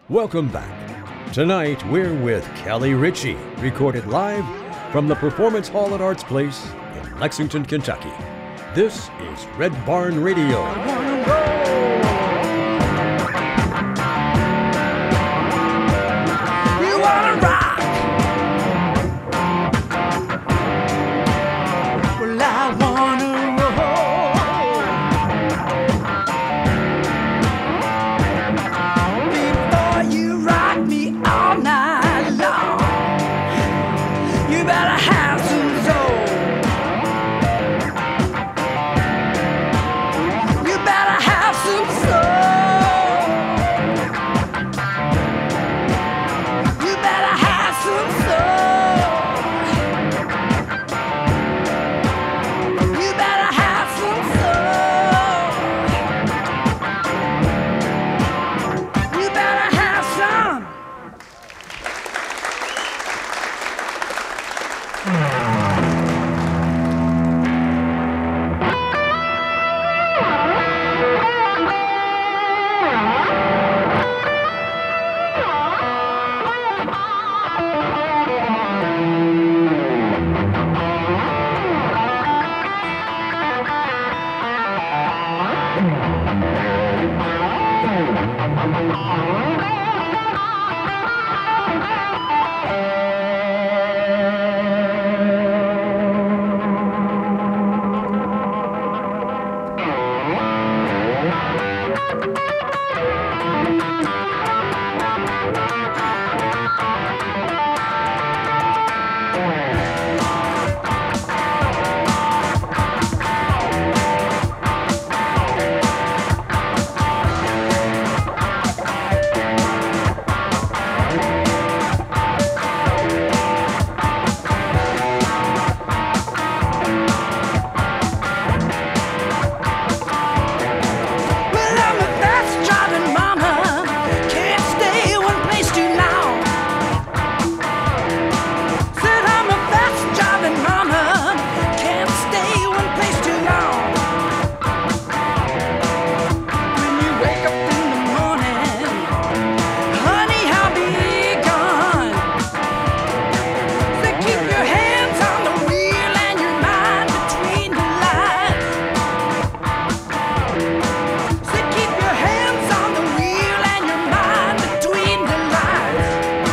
Welcome back. Tonight we're with Kelly Ritchie, recorded live from the Performance Hall at Arts Place in Lexington, Kentucky. This is Red Barn Radio. You wanna rock? Well, I wanna roll. Before you rock me all night long, you better have some soul. You better have some soul. You better have some soul. You better have some soul. You better have some. Well, I'm a fast driving mama, can't stay one place too long. Said I'm a fast driving mama, can't stay one place too long. When you wake up in the morning, honey, I'll be gone. So keep your hands on the wheel and your mind between the lines. So keep your hands on the wheel and your mind between the lines.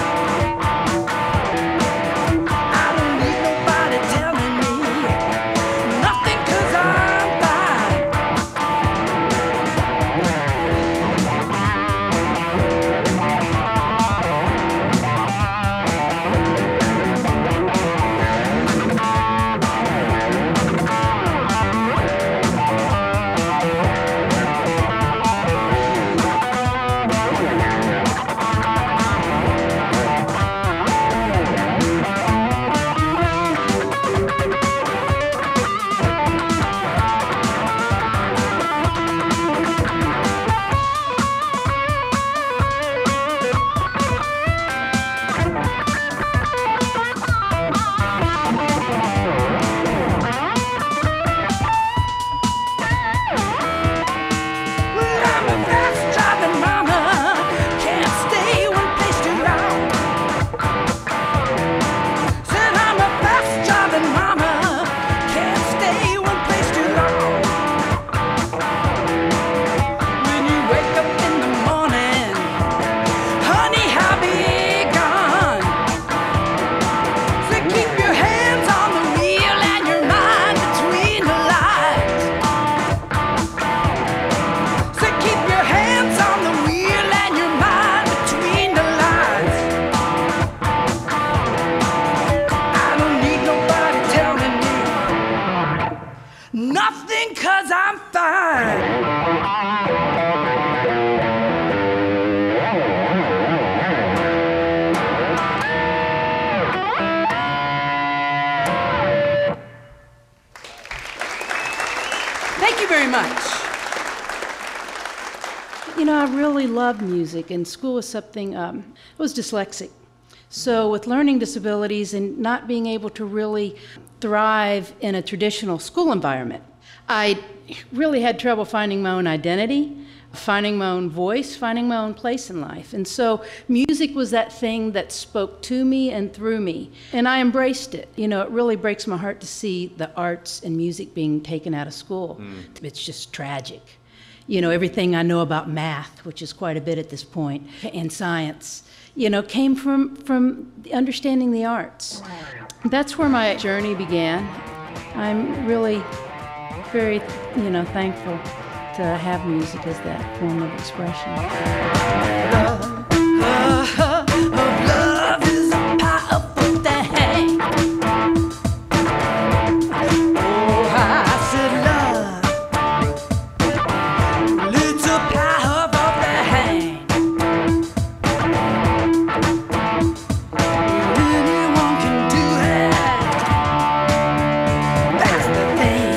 I don't need nobody telling me nothing 'cause I'm fine. Well, I'm a fast driving mama, can't stay one place too long. Said I'm a fast driving mama, can't stay one place too long. When you wake up in the morning, honey, I'll be gone. So keep your hands on the wheel and your mind between the lines. So keep your hands on the wheel and your mind between the lines. I don't need nobody telling me nothing 'cause I'm fine. Thank you very much. You know, I really loved music, and school was something, I was dyslexic. So with learning disabilities and not being able to really thrive in a traditional school environment, I really had trouble finding my own identity. finding my own voice, finding my own place in life. And so music was that thing that spoke to me and through me. And I embraced it. You know, it really breaks my heart to see the arts and music being taken out of school. It's just tragic. You know, everything I know about math, which is quite a bit at this point, and science, you know, came from understanding the arts. That's where my journey began. I'm really very, you know, thankful to have music as that form of expression. Love is a powerful thing. Oh, I said love, little powerful thing. Anyone can do it. That's the thing.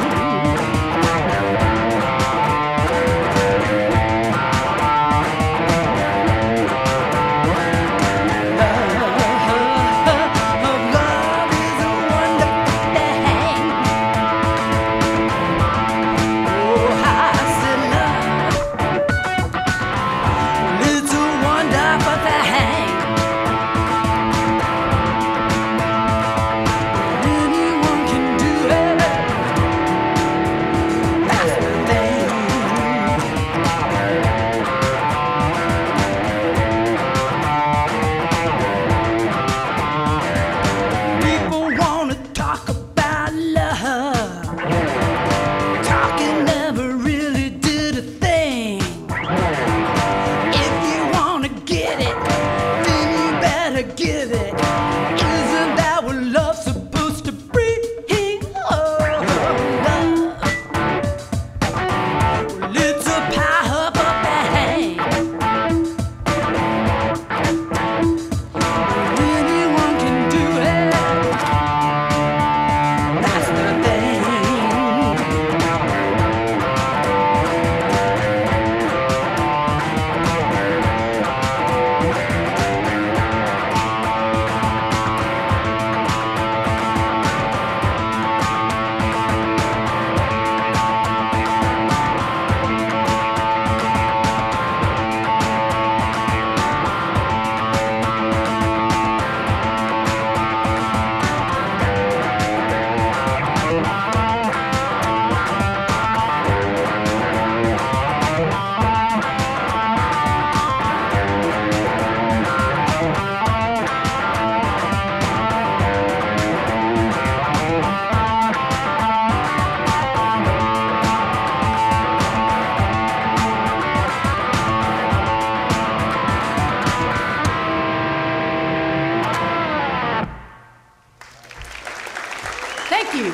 Thank you.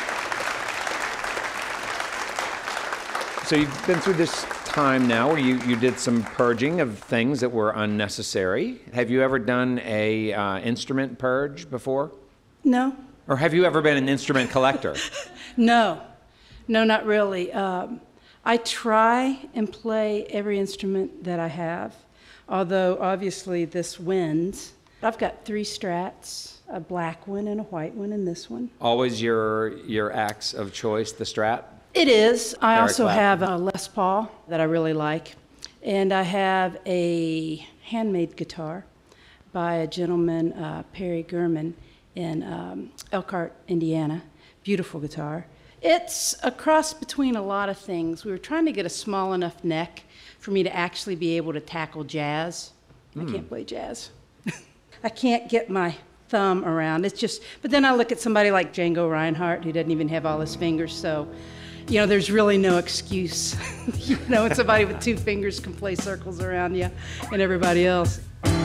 So you've been through this time now where you did some purging of things that were unnecessary. Have you ever done a instrument purge before? No. Or have you ever been an instrument collector? No, not really. I try and play every instrument that I have, although obviously this wins. I've got 3 Strats, a black one and a white one, and this one. Always your axe of choice, the Strat? It is. I Eric also Clapton. have a Les Paul that I really like, and I have a handmade guitar by a gentleman, Perry Gurman, in Elkhart, Indiana. Beautiful guitar. It's a cross between a lot of things. We were trying to get a small enough neck for me to actually be able to tackle jazz. I can't play jazz. I can't get my thumb around. It's just, but then I look at somebody like Django Reinhardt, who doesn't even have all his fingers, so, you know, there's really no excuse. You know, and somebody with 2 fingers can play circles around you and everybody else.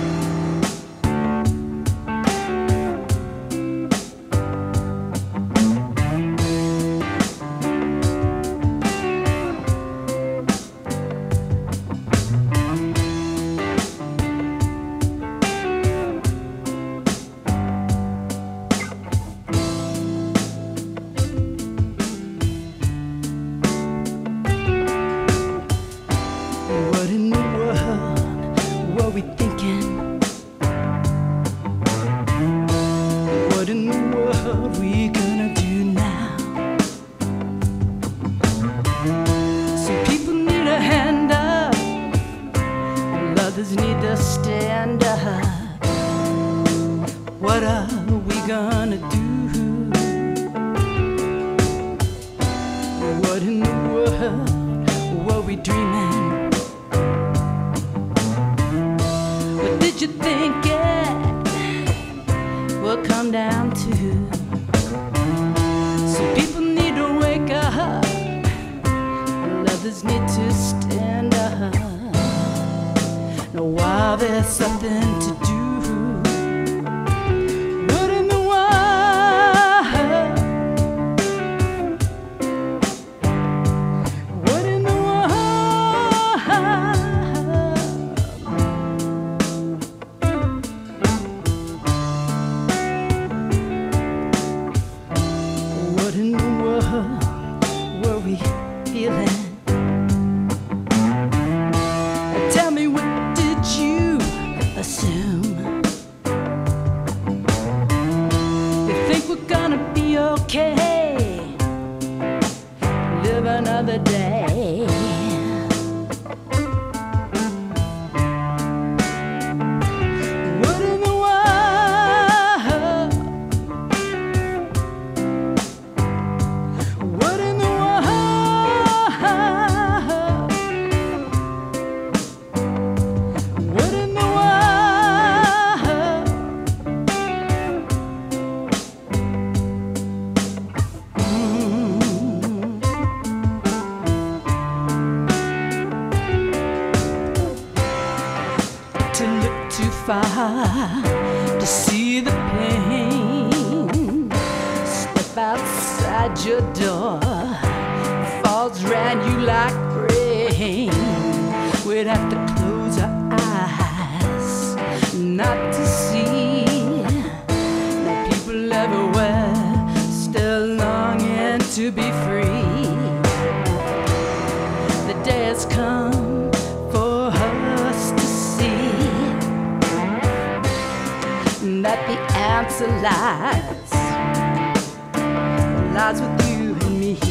What in the world were we thinking? What in the world we gonna do now? Some people need a hand stand up. What are we gonna do? What in the world were we dreaming? What did you think it will come down to? Some people need to wake up, and others need to stand up. Now while there's something to do, what in the world? What in the world? What in the world were we feeling? Tell me, what did you assume? You think we're gonna be okay? Live another day. What in the world? What in the world? What in the world? To look too far to see the pain. Step outside your door, falls round you like rain. We'd have to close our eyes not to see. Now people everywhere still longing to be free. The day has come for us to see that the answer lies with you and me.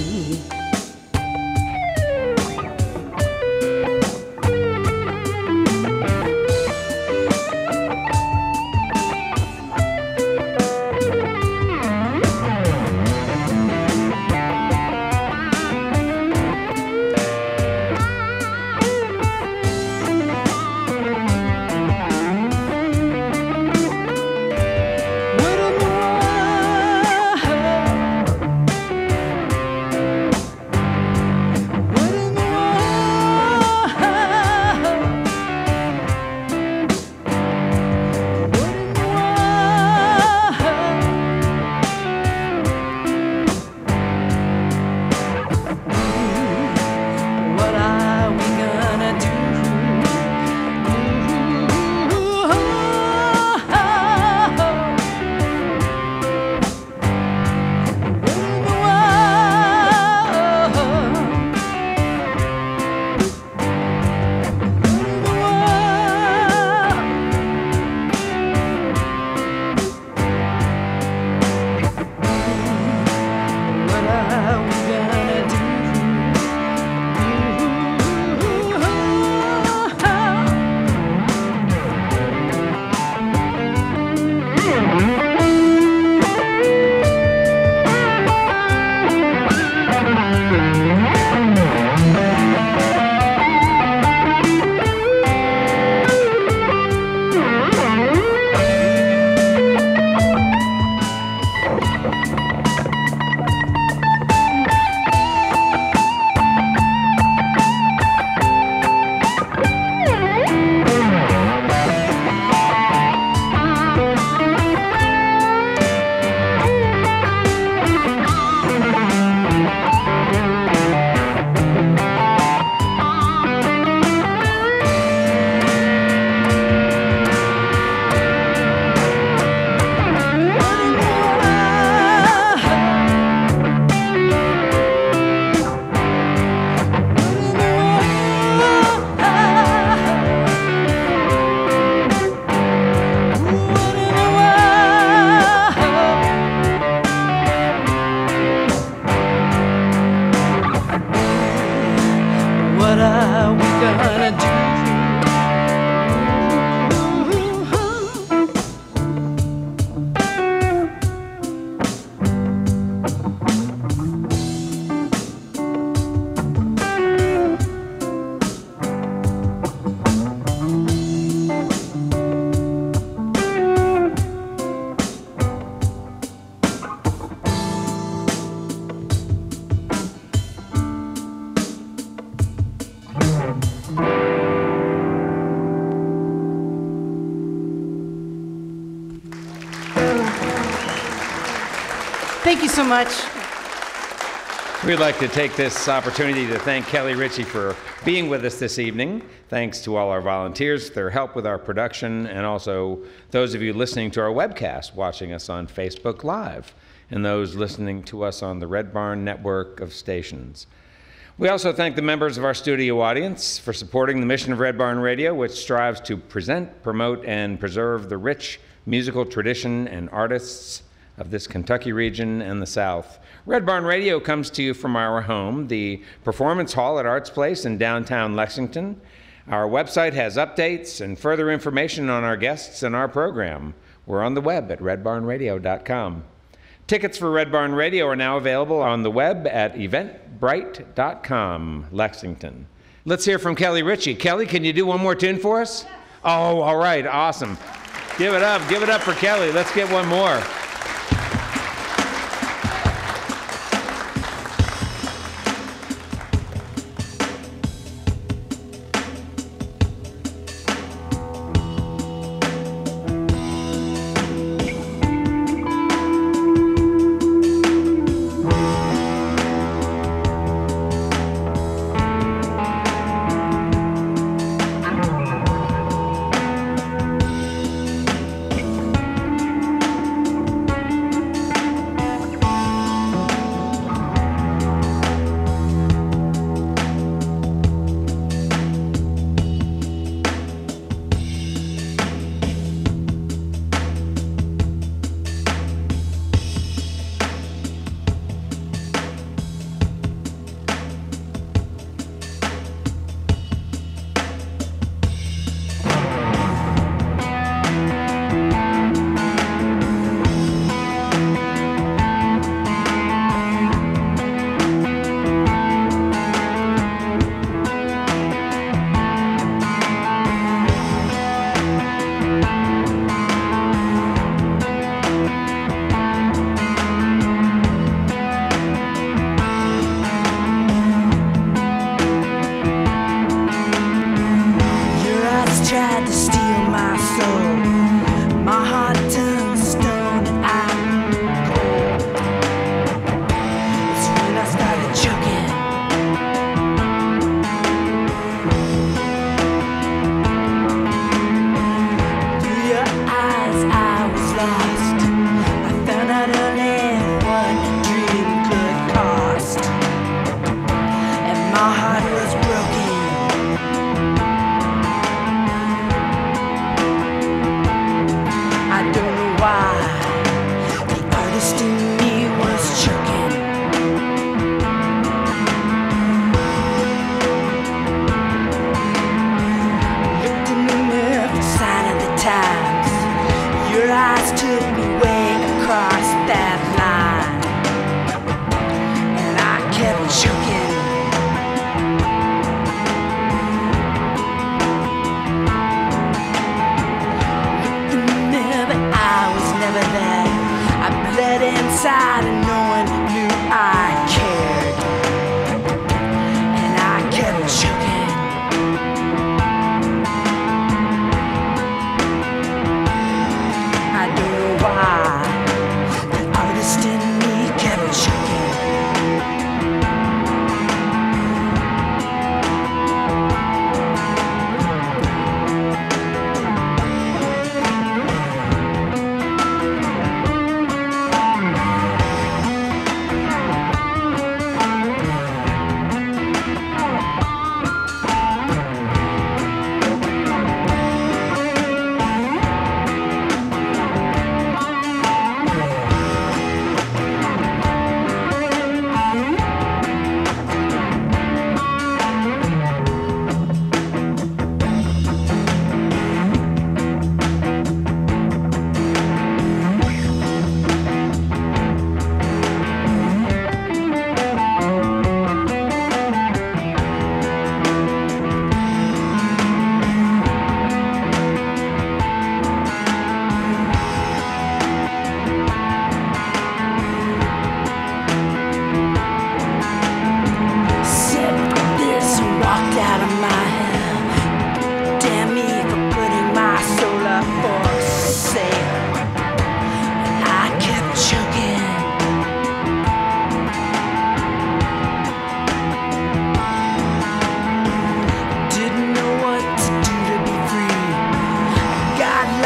What in the world? Thank you so much. We'd like to take this opportunity to thank Kelly Ritchie for being with us this evening. Thanks to all our volunteers for their help with our production, and also those of you listening to our webcast, watching us on Facebook Live, and those listening to us on the Red Barn network of stations. We also thank the members of our studio audience for supporting the mission of Red Barn Radio, which strives to present, promote, and preserve the rich musical tradition and artists of this Kentucky region and the South. Red Barn Radio comes to you from our home, the Performance Hall at Arts Place in downtown Lexington. Our website has updates and further information on our guests and our program. We're on the web at redbarnradio.com. Tickets for Red Barn Radio are now available on the web at eventbrite.com, Lexington. Let's hear from Kelly Ritchie. Kelly, can you do one more tune for us? Oh, all right, awesome. Give it up for Kelly. Let's get one more.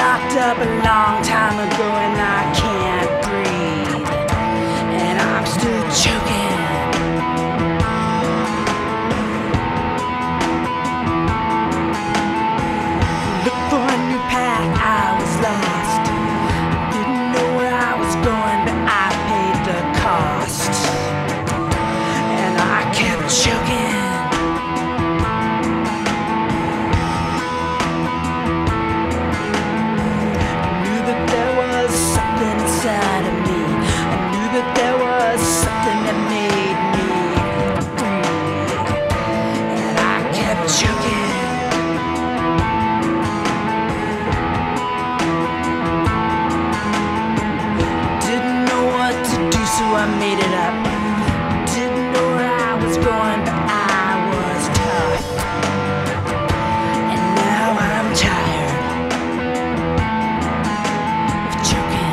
locked up a long time ago and I can't breathe. And I'm still choking. Look for a new path, I was lost. Didn't know where I was going, but I paid the cost. And I kept choking. Inside of me, I knew that there was something that made me free, and I kept choking. Didn't know what to do, so I made it up. Didn't know where I was going, but I was tough, and now I'm tired of choking.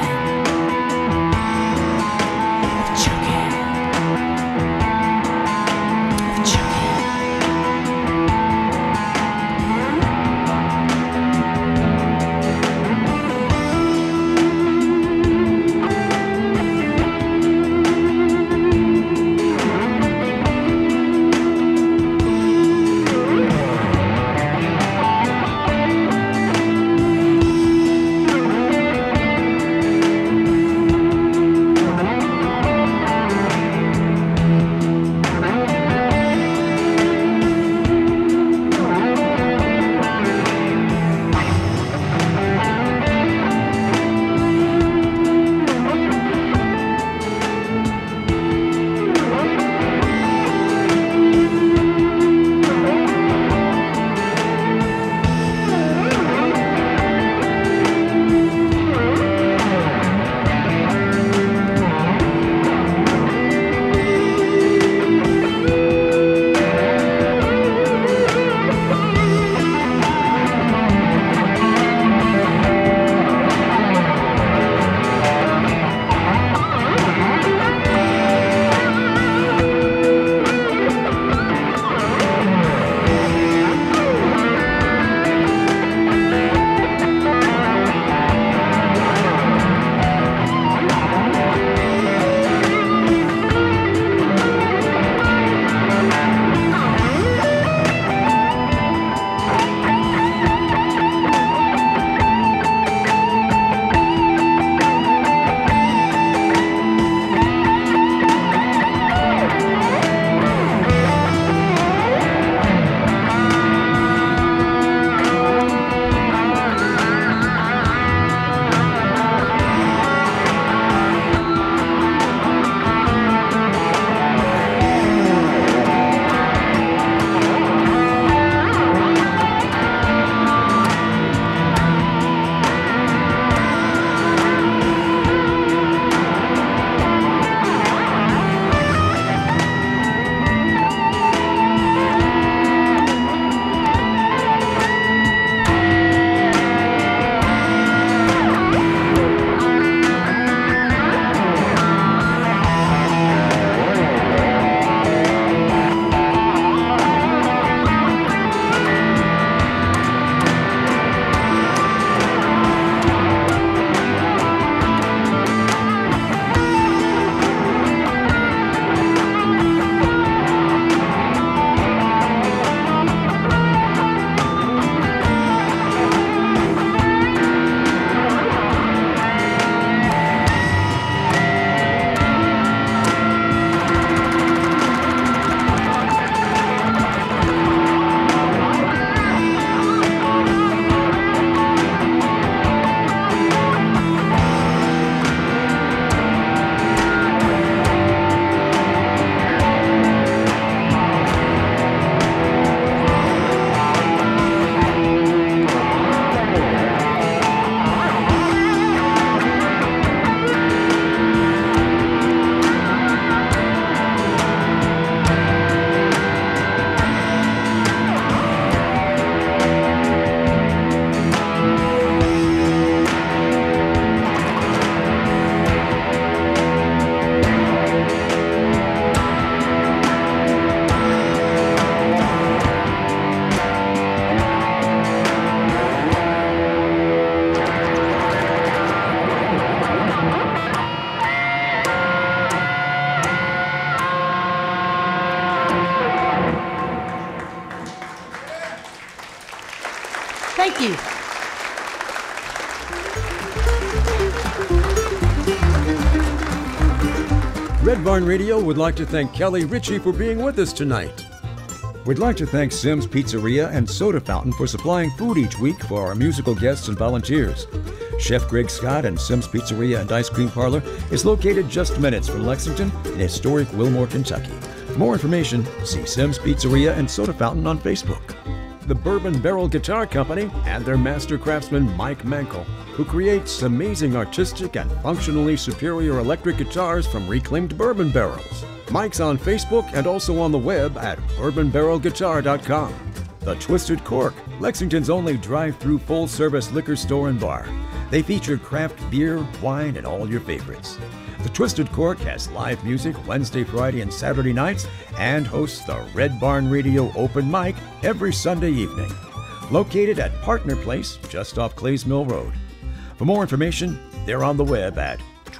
Red Barn Radio would like to thank Kelly Ritchie for being with us tonight. We'd like to thank Sim's Pizzeria and Soda Fountain for supplying food each week for our musical guests and volunteers. Chef Greg Scott and Sim's Pizzeria and Ice Cream Parlor is located just minutes from Lexington in historic Wilmore, Kentucky. For more information, see Sim's Pizzeria and Soda Fountain on Facebook. The Bourbon Barrel Guitar Company and their master craftsman Mike Mankel, who creates amazing artistic and functionally superior electric guitars from reclaimed bourbon barrels. Mike's on Facebook and also on the web at bourbonbarrelguitar.com. The Twisted Cork, Lexington's only drive-through full-service liquor store and bar. They feature craft beer, wine, and all your favorites. The Twisted Cork has live music Wednesday, Friday, and Saturday nights and hosts the Red Barn Radio Open Mic every Sunday evening. Located at Partner Place, just off Clays Mill Road. For more information, they're on the web at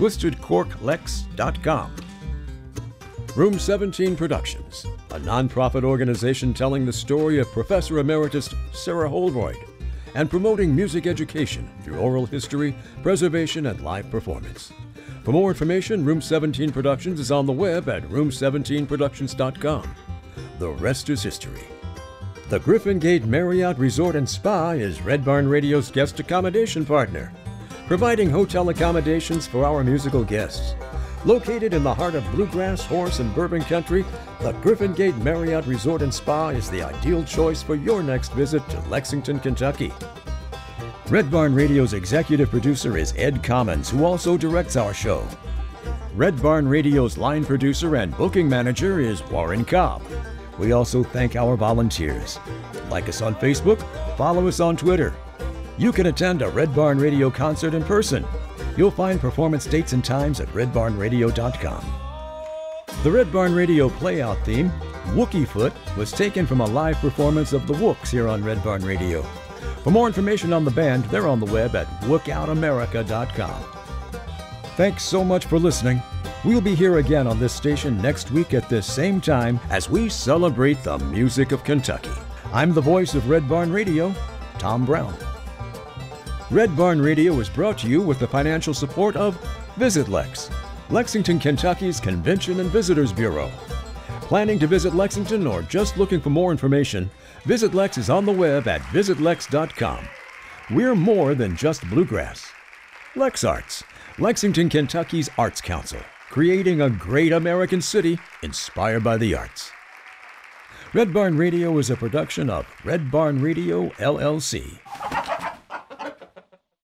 twistedcorklex.com. Room 17 Productions, a nonprofit organization telling the story of Professor Emeritus Sarah Holroyd and promoting music education through oral history, preservation, and live performance. For more information, Room 17 Productions is on the web at room17productions.com. The rest is history. The Griffin Gate Marriott Resort and Spa is Red Barn Radio's guest accommodation partner, providing hotel accommodations for our musical guests. Located in the heart of bluegrass, horse, and bourbon country, the Griffin Gate Marriott Resort and Spa is the ideal choice for your next visit to Lexington, Kentucky. Red Barn Radio's executive producer is Ed Commons, who also directs our show. Red Barn Radio's line producer and booking manager is Warren Cobb. We also thank our volunteers. Like us on Facebook, follow us on Twitter. You can attend a Red Barn Radio concert in person. You'll find performance dates and times at redbarnradio.com. The Red Barn Radio playout theme, Wookie Foot, was taken from a live performance of the Wooks here on Red Barn Radio. For more information on the band, they're on the web at wookoutamerica.com. Thanks so much for listening. We'll be here again on this station next week at this same time as we celebrate the music of Kentucky. I'm the voice of Red Barn Radio, Tom Brown. Red Barn Radio is brought to you with the financial support of Visit Lex, Lexington, Kentucky's Convention and Visitors Bureau. Planning to visit Lexington or just looking for more information, Visit Lex is on the web at visitlex.com. We're more than just bluegrass. Lex Arts, Lexington, Kentucky's Arts Council, creating a great American city inspired by the arts. Red Barn Radio is a production of Red Barn Radio, LLC.